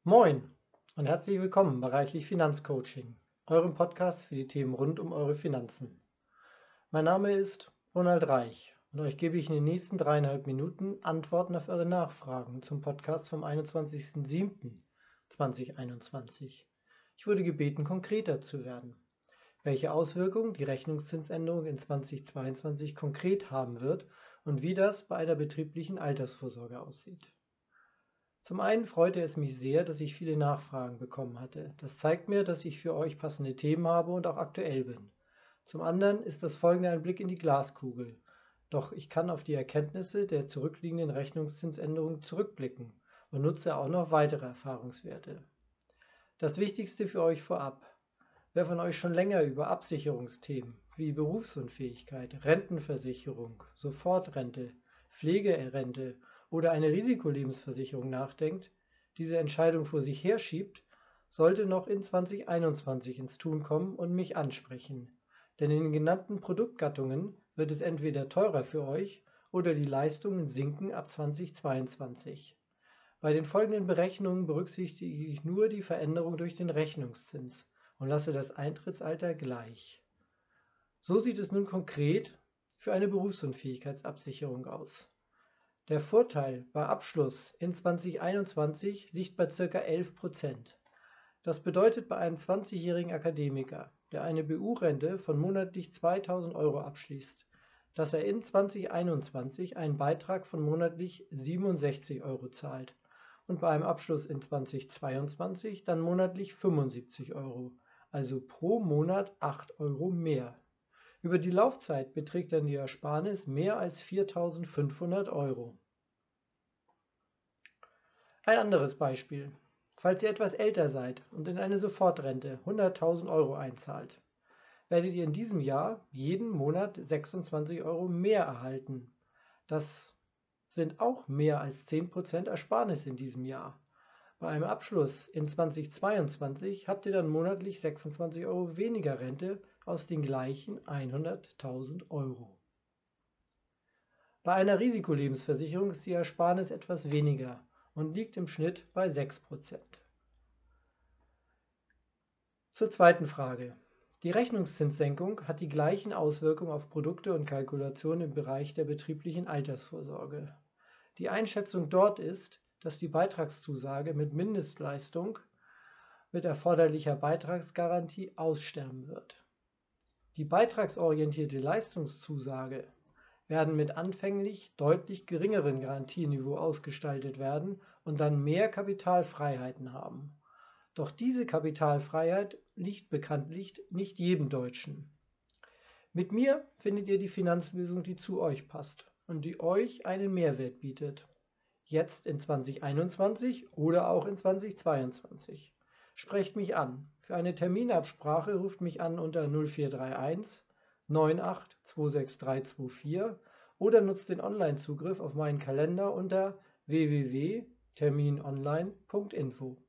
Moin und herzlich willkommen bei Reichlich Finanzcoaching, eurem Podcast für die Themen rund um eure Finanzen. Mein Name ist Ronald Reich und euch gebe ich in den nächsten 3,5 Minuten Antworten auf eure Nachfragen zum Podcast vom 21.07.2021. Ich wurde gebeten, konkreter zu werden. Welche Auswirkungen die Rechnungszinsänderung in 2022 konkret haben wird und wie das bei einer betrieblichen Altersvorsorge aussieht. Zum einen freute es mich sehr, dass ich viele Nachfragen bekommen hatte. Das zeigt mir, dass ich für euch passende Themen habe und auch aktuell bin. Zum anderen ist das folgende ein Blick in die Glaskugel. Doch ich kann auf die Erkenntnisse der zurückliegenden Rechnungszinsänderung zurückblicken und nutze auch noch weitere Erfahrungswerte. Das Wichtigste für euch vorab. Wer von euch schon länger über Absicherungsthemen wie Berufsunfähigkeit, Rentenversicherung, Sofortrente, Pflegerente oder eine Risikolebensversicherung nachdenkt, diese Entscheidung vor sich herschiebt, sollte noch in 2021 ins Tun kommen und mich ansprechen. Denn in den genannten Produktgattungen wird es entweder teurer für euch oder die Leistungen sinken ab 2022. Bei den folgenden Berechnungen berücksichtige ich nur die Veränderung durch den Rechnungszins und lasse das Eintrittsalter gleich. So sieht es nun konkret für eine Berufsunfähigkeitsabsicherung aus. Der Vorteil bei Abschluss in 2021 liegt bei ca. 11%. Das bedeutet bei einem 20-jährigen Akademiker, der eine BU-Rente von monatlich 2.000 Euro abschließt, dass er in 2021 einen Beitrag von monatlich 67 Euro zahlt und bei einem Abschluss in 2022 dann monatlich 75 Euro, also pro Monat 8 Euro mehr. Über die Laufzeit beträgt dann die Ersparnis mehr als 4.500 Euro. Ein anderes Beispiel. Falls ihr etwas älter seid und in eine Sofortrente 100.000 Euro einzahlt, werdet ihr in diesem Jahr jeden Monat 26 Euro mehr erhalten. Das sind auch mehr als 10% Ersparnis in diesem Jahr. Bei einem Abschluss in 2022 habt ihr dann monatlich 26 Euro weniger Rente aus den gleichen 100.000 Euro. Bei einer Risikolebensversicherung ist die Ersparnis etwas weniger und liegt im Schnitt bei 6%. Zur zweiten Frage. Die Rechnungszinssenkung hat die gleichen Auswirkungen auf Produkte und Kalkulationen im Bereich der betrieblichen Altersvorsorge. Die Einschätzung dort ist, dass die Beitragszusage mit Mindestleistung mit erforderlicher Beitragsgarantie aussterben wird. Die beitragsorientierte Leistungszusage werden mit anfänglich deutlich geringeren Garantieniveau ausgestaltet werden und dann mehr Kapitalfreiheiten haben. Doch diese Kapitalfreiheit liegt bekanntlich nicht jedem Deutschen. Mit mir findet ihr die Finanzlösung, die zu euch passt und die euch einen Mehrwert bietet. Jetzt in 2021 oder auch in 2022. Sprecht mich an. Für eine Terminabsprache ruft mich an unter 0431 98 26324 oder nutzt den Online-Zugriff auf meinen Kalender unter www.terminonline.info.